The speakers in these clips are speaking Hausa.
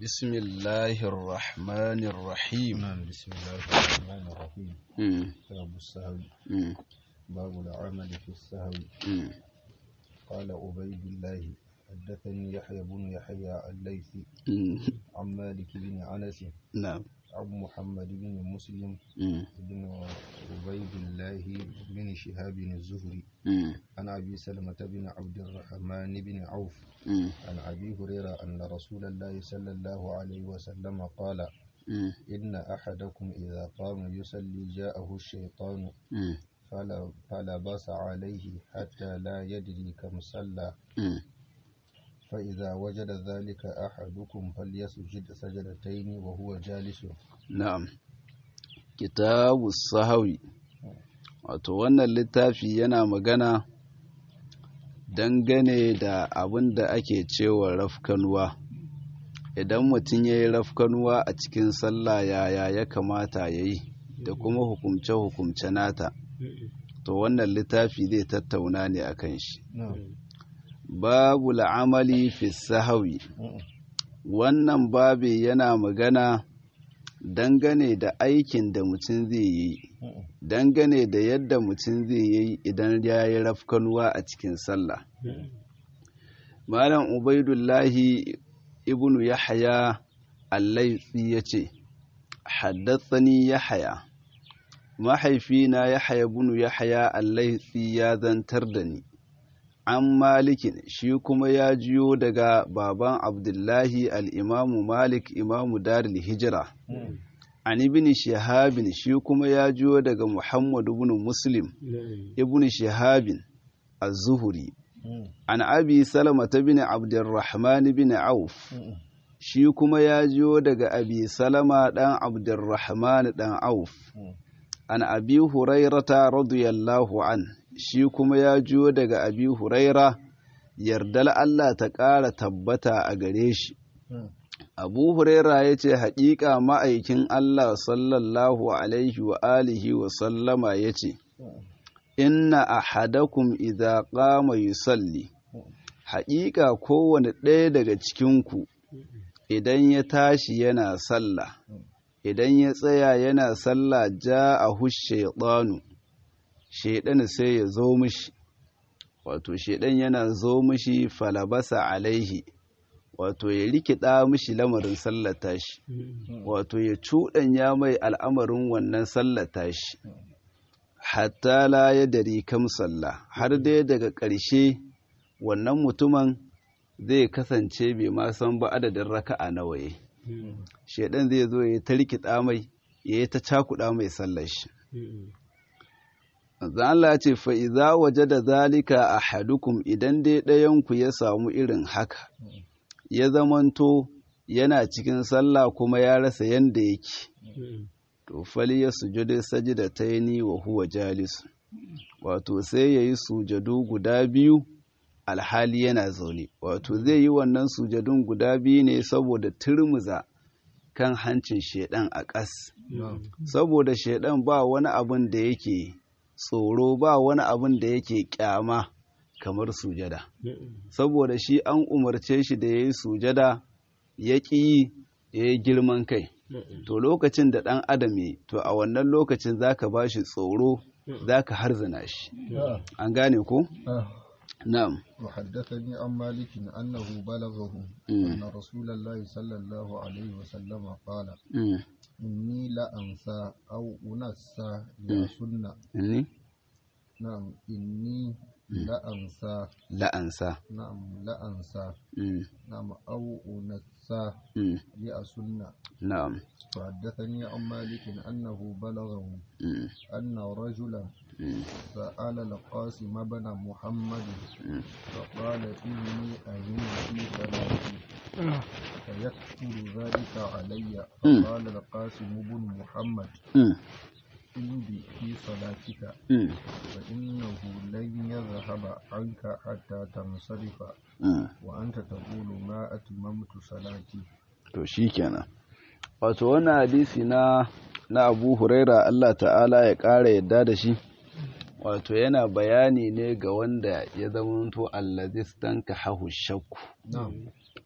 بسم الله الرحمن الرحيم. نعم، بسم الله الرحمن الرحيم. كتاب السهو. باب العمل في السهو. قال عبيد الله حدثني يحيى بن يحيى الليثي عن مالك بن أنس نعم. عن محمد بن مسلم بن عبيد الله بن شهاب الزهري عن أبي سلمة بن عبد الرحمن بن عوف عن أبي هريرة أن رسول الله صلى الله عليه وسلم قال إن أحدكم إذا قام يصلي جاءه الشيطان فلبس عليه حتى لا يدري كم صلى فإذا وجد ذلك أحدكم فليسجد سجدتين وهو جالس. نعم. كتاب السهو. wato wannan littafi yana magana dangane da abin da ake cewa rafkanuwa. Idan mutum ya yi rafkanuwa a cikin sallah yaya ya kamata ya yi da kuma hukumce-hukumce nata, to wannan littafi zai tattauna ne akan shi. Babu la'amali fi sahawi. Wannan babi yana magana dangane da aikin da mutum zai yi, dangane da yadda mutum zai yi idan ya yi rafkanuwa a cikin sallah. Malam Ubaidullahi ibnu Yahya al-Laythi yace, haddathani Yahya, mahaifina Yahya ibnu Yahya al-Laythi ya zantar da ni. An Malikin, shi kuma ya jiyo daga baban Abdullahi al'imamu Malik imamu Darul Hijira. An ibn Shihabin, shi kuma ya jiyo daga Muhammad ibn Muslim ibn Shihabin az-Zuhri. An Abi Salama ta bin Abdurrahman bin Auf, shi kuma ya jiyo daga Abi Salama ɗan Abdurrahman ɗan Auf. An Abi Hurairata radiyallahu an, shi kuma ya jiyo daga Abi Huraira, yardar Allah ta ƙara tabbata a gare shi. Abu Huraira ya ce, haƙiƙa ma'aikin Allah sallallahu alaihi wa alihi wa sallama ya ce, inna ahadakum idza qama yusalli, haƙiƙa kowane ɗaya daga cikinku idan ya tashi yana sallah, idan ya tsaya yana sallah, ja'ahu shaytanu, shaidan sai ya zo mishi, wato shaidan yana zo mishi, falabasa alaihi, wato ya rikida mishi lamarin sallata shi, wato ya cuɗanya mai al'amarin wannan sallata shi, hatta la ya dari kam sallah, har dai daga ƙarshe wannan mutumin zai kasance bai ma san ba adadin raka'a nawa yayi. Shaidan zai zo ya ta rikida mai, ya ta cakuɗa mai sallar shi. Allah ya ce, fa'iza waje da zalika a hadukum, idan dai ɗayanku ya samu irin haka, ya zamanto yana cikin sallah kuma ya rasa yanda yake, to fali ya sujudi sajida ta yi wa huwa jalis, wato sai ya yi sujadu guda biyu alhali yana zaune, wato zai yi wannan sujadun guda biyu ne saboda turmuza kan hancin shaidan a ƙas, saboda shaidan ba wani abin da yake tsoro, ba wani abin da yake kyama kamar sujada, saboda shi an umarce shi da ya yi sujada ya ƙi ya yi girman kai, to lokacin da ɗan adam yi, to a wannan lokacin za ka ba shi tsoro, za ka harzana shi. An gane ko? نعم. وحدثني عن مالك أنه بلغه أن رسول الله صلى الله عليه وسلم قال إني لا أنسى أو أنسى لأسنة. نعم، إني لا أنسى. لا أنسى. نعم، لا أنسى. نعم، أو أنسى لأسنة. نعم. وحدثني عن مالك أنه بلغه أن رجلا سأل القاسم بن محمد فقال إني أهم في صلاتي فيكثر ذلك علي، فقال القاسم بن محمد امضي في صلاتك فإنه لن يذهب عنك حتى تنصرف وأنت تقول ما أتممت صلاتي. to shikenan, wato wannan hadisi na Abu Huraira, Allah ta'ala ya ƙara yadda da shi, wato yana bayani ne ga wanda ya zamanto allazi stanka hahu shakku,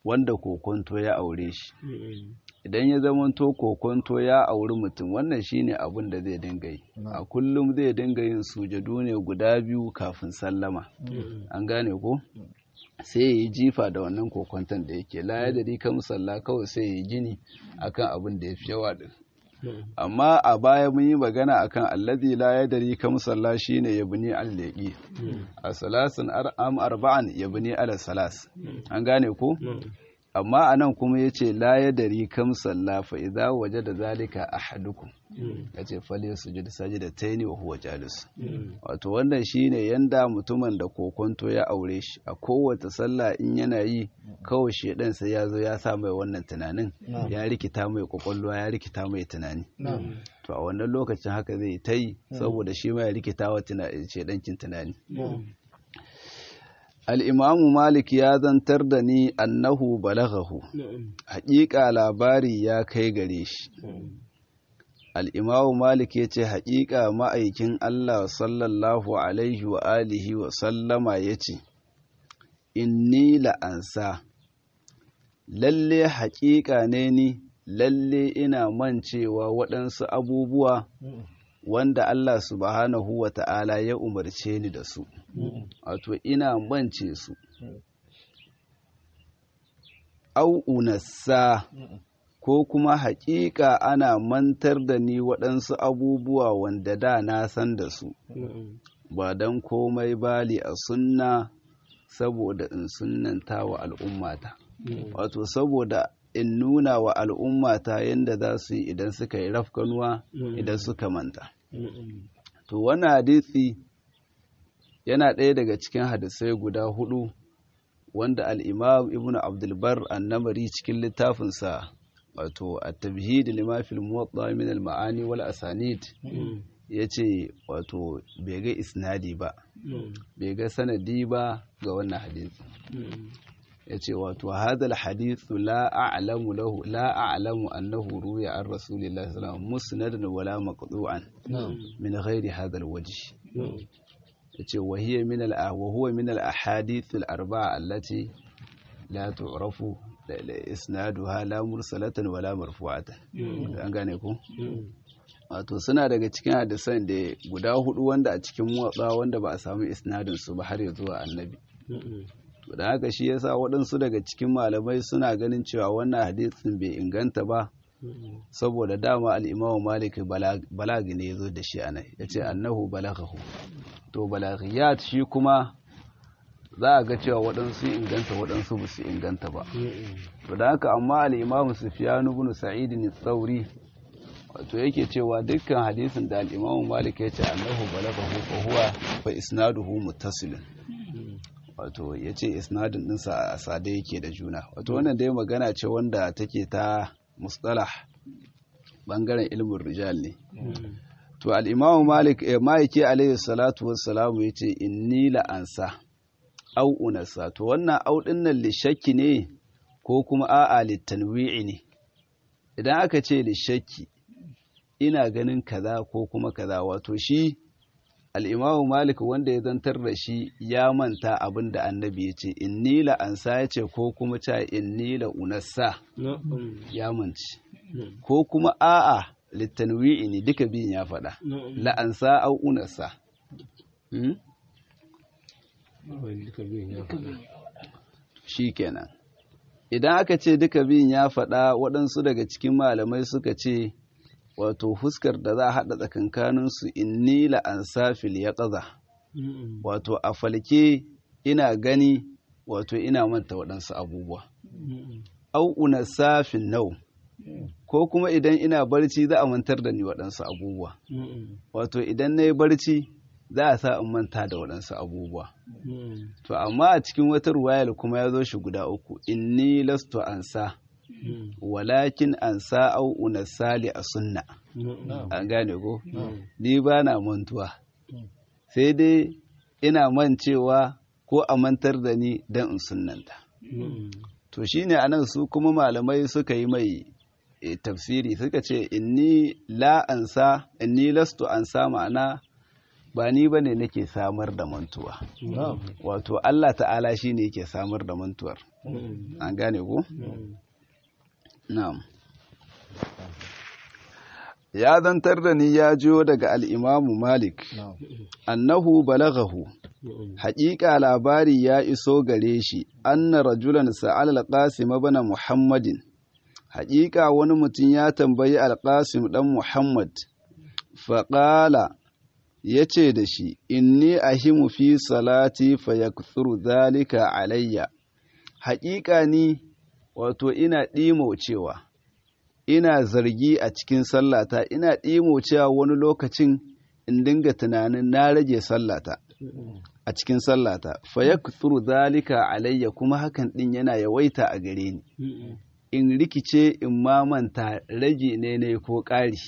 wanda kokonto ya aure shi. Idan ya zamanto kokonto ya auri mutum, wannan shine abin da zai dinga yi. A kullum zai dinga yin sujadu ne guda biyu kafin sallama. An gane ko? Sai ya yi jifa da wannan kokonton da yake, la ya dari ka musalla, kawai sai ya yi gini akan abin da ya fi yawa din. Amma a baya mun yi magana akan allazi la ya dari ka musalla shine yabni al-liqi, a salasin am arba'an yabni ala salas. An gane ko? Amma anan kuma yace la ya dari kam salla fa idza wajada zalika ahadukum, yace fali sujud sajdatayn wa huwa jalis. Wato wannan shine yanda mutumin da kokonto ya aure shi, a kowace sallah in yana yi kawai shedan sai ya zo ya sa mai wannan tunanin, ya rikita mai kokolwa, ya rikita mai tunani. To a wannan lokacin haka zai ta yi saboda shi ma ya rikita wa shedancin tunani. Al'imamu Malik ya zantar da ni annahu balaghahu, haƙiƙa labari ya kai gare shi. Al'imamu Malik ya ce haƙiƙa ma'aikin Allah sallallahu Alaihi wa alihi wa sallama ya ce, Inni la'ansa, lalle haƙiƙa ne ni, lalle ina mancewa waɗansu abubuwa wanda Allah subhanahu wa ta'ala ya umarce ni da su, wato ina mance su. Au unassa, ko kuma haƙiƙa ana mantar da ni waɗansu abubuwa wanda da na san da su, ba don komai bali a sunna, saboda in sunnanta wa al'ummata, wato saboda in nuna wa al'ummata yadda za su yi idan suka yi rafkanuwa, idan suka manta. To wannan hadisi yana ɗaya daga cikin hadisai guda hudu wanda al-Imam Ibn Abdul Barr an-Namari cikin littafinsa wato at-Tabhid lima fil Muwatta min al-Ma'ani wal Asanid yace wato bai ga isnadi ba, bai ga sanadi ba ga wannan hadisi. Yace wato hadal hadithu la a'lamu annahu ruya an rasulillahi sallallahu alaihi wasallam musnadan wala maqtu'an min ghairi hadal wajh. Yace wa huwa min al ahadith al arba'a allati la tu'rafu isnaduha la mursalatan wala marfu'atan. An gane ku? Wato suna daga cikin hadisan da guda hudu wanda a cikin muwatta wanda ba a samu isnadin su ba har ya zuwa annabi. To da haka shi yasa waɗansu daga cikin malamai suna ganin cewa wannan hadisin bai inganta ba, saboda dama al-Imam Malik balagi ne yazo da shi anai, yace annahu balaghahu. To balaghiyat shi kuma za a ga cewa waɗansu inganta waɗansu ba su inganta ba. To da haka amma al-Imam Sufyan ibn Sa'id al-Thawri wato yake cewa dukkan hadisin da al-Imam Malik yace annahu balaghahu fa huwa fa isnaduhu muttasilun. Wato ya ce isnadin ɗinsa a sade yake da juna. Wato wannan dai magana ce wanda take ta mustalah ɓangaren ilmin rijal ne. To al'imamu ma'aiki alaihi salatu wassalamu ya ce inni la'ansa au unasa. To wannan au ɗin nan lishakki ne ko kuma a'a littanwi'i ne. Idan aka ce lishakki ina ganin kaza ko kuma kaza, wato shi al'imamu Malik wanda ya zantar da shi ya manta abin da annabi ya ce, inni la'ansa ya ce ko kuma ca inni la'unassa ya manci, ko kuma a'a littanwi'i ne, duka biyun ya faɗa, la'ansa au unassa. Shi kenan. Idan aka ce duka biyun ya faɗa, waɗansu daga cikin malamai suka ce, wato fuskar da za a haɗa tsakankaninsu inni la'ansa fil yaqza, wato a falke ina gani, wato ina manta waɗansu abubuwa. Au unassa fil nau, ko kuma idan ina barci za a mantar da ni waɗansu abubuwa. Wato idan na yi barci za a sa in manta da waɗansu abubuwa. To amma a cikin wata ruwayar kuma ya zo shi guda uku, inni lastu ansa walakin an sa'au unasali a sunna. An gane ko? Ni ba na mantuwa, sai dai ina mancewa ko a mantar da ni don in sunnanta. To shi ne anan su kuma malamai suka yi mai tafsiri suka ce inni lastu ansa, ma'ana ba ni ba ne nake samar da mantuwa. Wato Allah ta'ala shi ne yake samar da mantuwar. an gane ko na'am ya zantar da ni ya jiyo daga al'imamu Malik, annahu balaghahu, haƙiƙa labari ya iso gare shi, anna rajulan sa'al al-Qasim ibn Muhammadin, haƙiƙa wani mutum ya tambayi al-Qasim ɗan Muhammad, faƙala ya ce da shi, inni ahimu fi salati fa yakthuru zalika alayya, haƙiƙa ni wato ina ɗimaucewa. Ina zargi a cikin sallata, ina ɗimo cewa wani lokacin in dinga tunanin na rage sallata a cikin sallata, fa yakthuru zalika alayya kuma hakan ɗin yana yawaita a gare ni. In rikice in mamanta rage ne ko ƙari.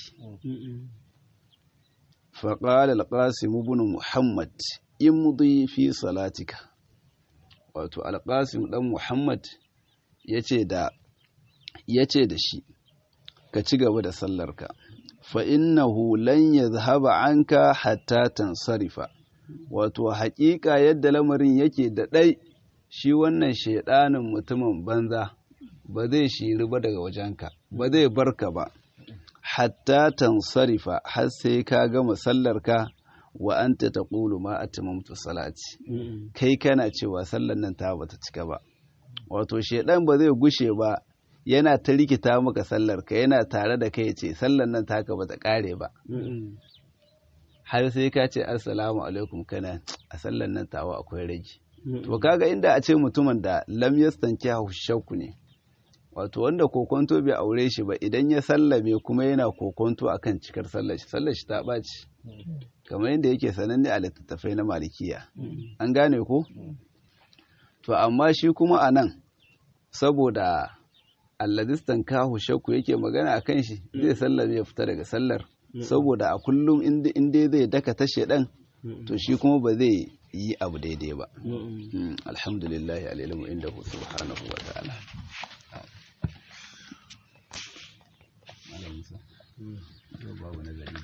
Fa qala al-Qasim ibn Muhammad imdi fi salatika. Wato al-Qasim dan Muhammad yace da shi ka ci gaba da sallarka fa innahu lan yadhhaba anka hatta tansarifa. Wato haƙiƙa yadda lamarin yake da ɗai shi wannan shaiɗanin mutumin banza ba zai shiri ba daga wajenka, ba zai barka ba hatta tansarifa har sai ka gama sallarka wa anta taqulu ma atamamtu salati, kai kana cewa sallar nan ta bata cika ba. Wato shaiɗan ba zai gushe ba yana ta rikita maka sallarka, yana tare da kai ce sallar nan taka bata kare ba har sai ka ce assalamu alaikum kana a sallar nan tawa akwai rage. To kaga inda a ce mutumin da lam yastankihu shakku ne, wato wanda kokonto bai aure shi ba, idan ya sallame kuma yana kokonto akan cikar sallar shi ta ɓaci, kamar yadda yake sananne a littattafai na malikiya, an gane ko? To amma shi kuma a nan saboda alladistan kahu shakku yake magana a kan shi, zai sallame ya fita daga sallar, saboda a kullum inda zai daka ta shedan to shi kuma ba zai yi abu daidai ba. Alhamdulillahi alilmu inda hu subhanahu wa ta'ala. Babu nazari.